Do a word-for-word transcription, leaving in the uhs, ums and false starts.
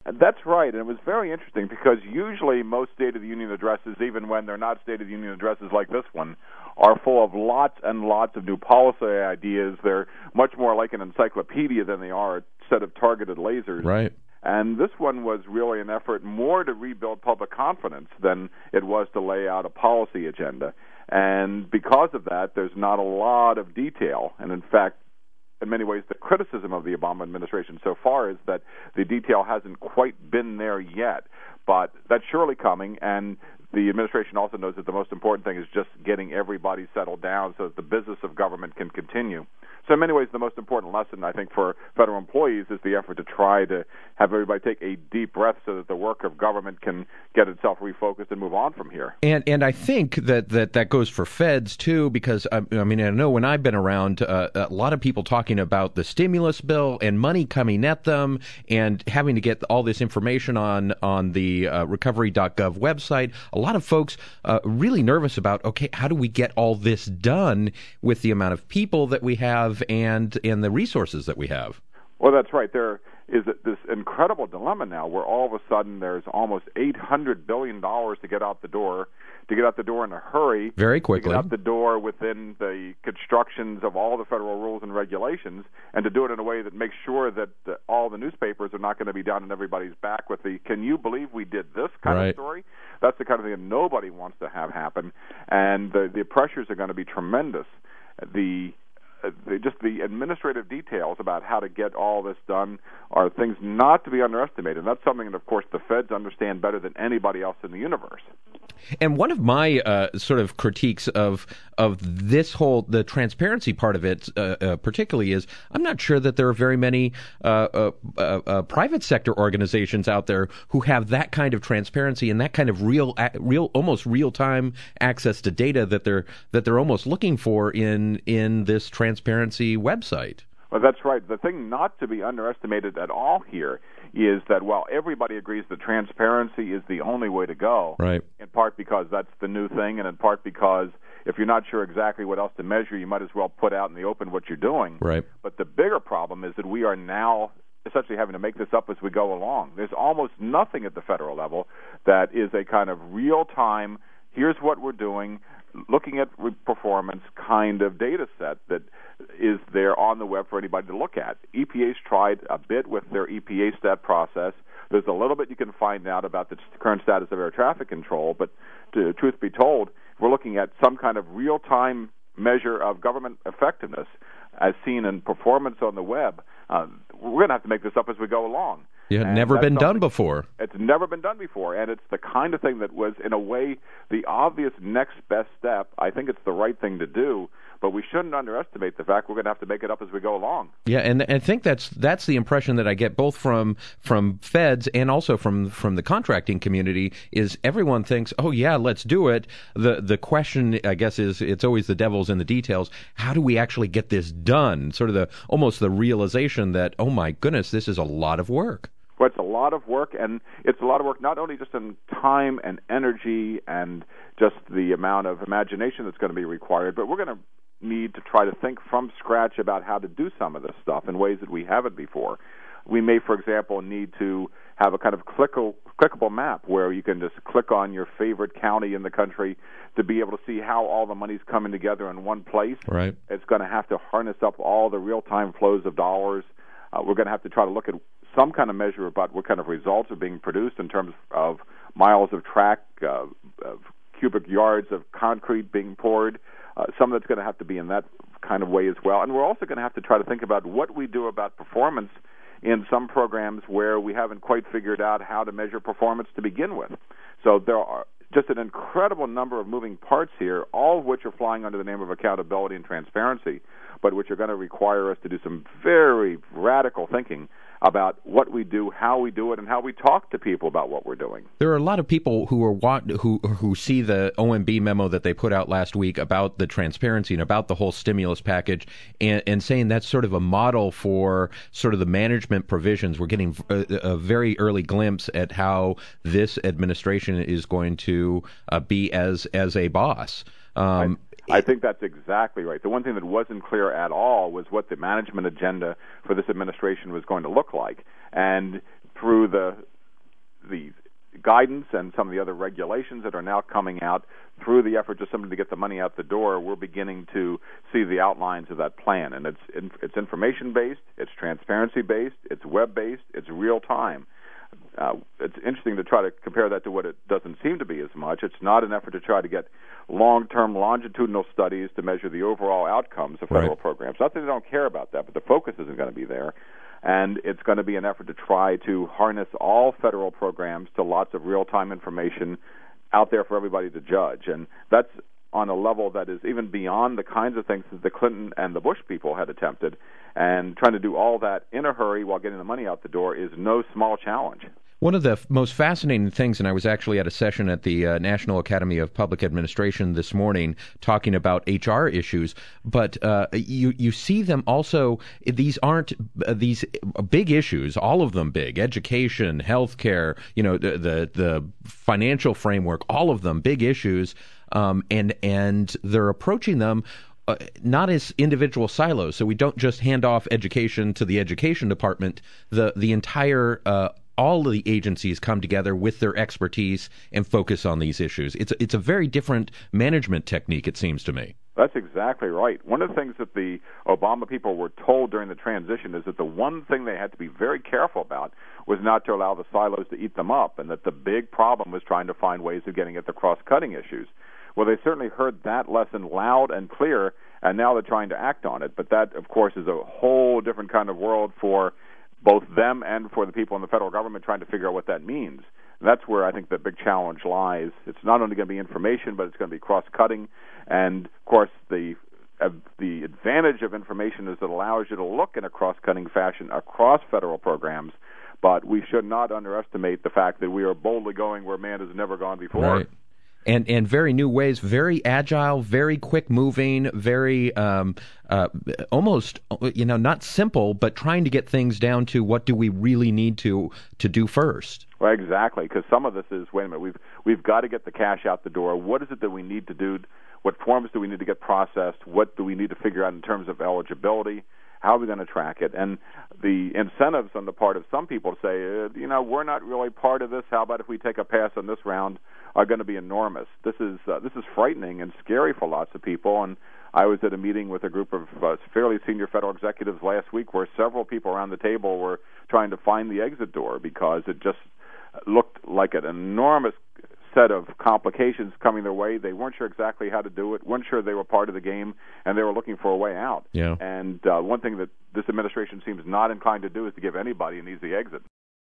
That's right, and it was very interesting because usually most State of the Union addresses, even when they're not State of the Union addresses like this one, are full of lots and lots of new policy ideas. They're much more like an encyclopedia than they are a set of targeted lasers. Right. And this one was really an effort more to rebuild public confidence than it was to lay out a policy agenda. And because of that, there's not a lot of detail. And in fact, in many ways, the criticism of the Obama administration so far is that the detail hasn't quite been there yet. But that's surely coming, and the administration also knows that the most important thing is just getting everybody settled down so that the business of government can continue. So in many ways, the most important lesson, I think, for federal employees is the effort to try to have everybody take a deep breath so that the work of government can get itself refocused and move on from here. And and I think that that, that goes for feds, too, because, I, I mean, I know when I've been around, uh, a lot of people talking about the stimulus bill and money coming at them and having to get all this information on, on the uh, recovery dot gov website. A lot of folks uh, really nervous about, okay, how do we get all this done with the amount of people that we have and and the resources that we have? Well, that's right. There is this incredible dilemma now where all of a sudden there's almost eight hundred billion dollars to get out the door, to get out the door in a hurry. Very quickly. To get out the door within the constructions of all the federal rules and regulations, and to do it in a way that makes sure that uh, all the newspapers are not going to be down on everybody's back with the, can you believe we did this kind right. of story? That's the kind of thing that nobody wants to have happen, and the, the pressures are going to be tremendous. The The, just the administrative details about how to get all this done are things not to be underestimated. And that's something that, of course, the feds understand better than anybody else in the universe. And one of my uh, sort of critiques of of this whole, the transparency part of it uh, uh, particularly is, I'm not sure that there are very many uh, uh, uh, uh, private sector organizations out there who have that kind of transparency and that kind of real, real, almost real time access to data that they're that they're almost looking for in in this transparency website. Well, that's right. The thing not to be underestimated at all here is that while everybody agrees that transparency is the only way to go, right. in part because that's the new thing, and in part because if you're not sure exactly what else to measure, you might as well put out in the open what you're doing. Right. But the bigger problem is that we are now essentially having to make this up as we go along. There's almost nothing at the federal level that is a kind of real-time, here's what we're doing, looking at performance kind of data set that is there on the web for anybody to look at. E P A's tried a bit with their E P A stat process. There's a little bit you can find out about the current status of air traffic control, but to, truth be told, we're looking at some kind of real-time measure of government effectiveness as seen in performance on the web. Uh, we're going to have to make this up as we go along. Yeah, and never been done before. It's never been done before, and it's the kind of thing that was, in a way, the obvious next best step. I think it's the right thing to do, but we shouldn't underestimate the fact we're going to have to make it up as we go along. Yeah, and, and I think that's that's the impression that I get both from from feds and also from from the contracting community is everyone thinks, oh yeah, let's do it. The the question, I guess, is it's always the devil's in the details. How do we actually get this done? Sort of the almost the realization that, oh my goodness, this is a lot of work. Well, it's a lot of work, and it's a lot of work not only just in time and energy and just the amount of imagination that's going to be required, but we're going to need to try to think from scratch about how to do some of this stuff in ways that we haven't before. We may, for example, need to have a kind of clickable, clickable map where you can just click on your favorite county in the country to be able to see how all the money's coming together in one place. Right. It's going to have to harness up all the real-time flows of dollars. Uh, we're going to have to try to look at some kind of measure about what kind of results are being produced in terms of miles of track, uh, of cubic yards of concrete being poured. Uh, some of that's going to have to be in that kind of way as well. And we're also going to have to try to think about what we do about performance in some programs where we haven't quite figured out how to measure performance to begin with. So there are just an incredible number of moving parts here, all of which are flying under the name of accountability and transparency, but which are going to require us to do some very radical thinking about what we do, how we do it, and how we talk to people about what we're doing. There are a lot of people who are want, who who see the O M B memo that they put out last week about the transparency and about the whole stimulus package, and, and saying that's sort of a model for sort of the management provisions. We're getting a, a very early glimpse at how this administration is going to uh, be as as a boss. Um, I, I think that's exactly right. The one thing that wasn't clear at all was what the management agenda for this administration was going to look like. And through the the guidance and some of the other regulations that are now coming out through the efforts of somebody to get the money out the door, we're beginning to see the outlines of that plan. And it's it's information-based, it's transparency-based, it's web-based, it's real-time. Uh, it's interesting to try to compare that to what it doesn't seem to be as much. It's not an effort to try to get long-term longitudinal studies to measure the overall outcomes of federal right. programs. Not that they don't care about that, but the focus isn't going to be there. And it's going to be an effort to try to harness all federal programs to lots of real-time information out there for everybody to judge. And that's on a level that is even beyond the kinds of things that the Clinton and the Bush people had attempted. And trying to do all that in a hurry while getting the money out the door is no small challenge. One of the f- most fascinating things, and I was actually at a session at the uh, National Academy of Public Administration this morning talking about H R issues, but uh, you you see them also, these aren't uh, these big issues, all of them big, education, healthcare, you know, the, the, the financial framework, all of them big issues, um, and and they're approaching them Uh, not as individual silos, so we don't just hand off education to the education department. The the entire uh, all of the agencies come together with their expertise and focus on these issues. It's it's a very different management technique, it seems to me. That's exactly right. One of the things that the Obama people were told during the transition is that the one thing they had to be very careful about was not to allow the silos to eat them up, and that the big problem was trying to find ways of getting at the cross-cutting issues. Well, they certainly heard that lesson loud and clear, and now they're trying to act on it. But that, of course, is a whole different kind of world for both them and for the people in the federal government trying to figure out what that means. And that's where I think the big challenge lies. It's not only going to be information, but it's going to be cross-cutting. And, of course, the uh, the advantage of information is it allows you to look in a cross-cutting fashion across federal programs. But we should not underestimate the fact that we are boldly going where man has never gone before. Right. And and very new ways, very agile, very quick moving, very um, uh, almost, you know, not simple, but trying to get things down to what do we really need to to do first. Well, exactly, because some of this is, wait a minute, we've we've got to get the cash out the door. What is it that we need to do? What forms do we need to get processed? What do we need to figure out in terms of eligibility? How are we going to track it? And the incentives on the part of some people to say, uh, you know, we're not really part of this. How about if we take a pass on this round? Are going to be enormous. This is uh, this is frightening and scary for lots of people. And I was at a meeting with a group of uh, fairly senior federal executives last week where several people around the table were trying to find the exit door because it just looked like an enormous set of complications coming their way. They weren't sure exactly how to do it, weren't sure they were part of the game, and they were looking for a way out. Yeah. And uh, one thing that this administration seems not inclined to do is to give anybody an easy exit.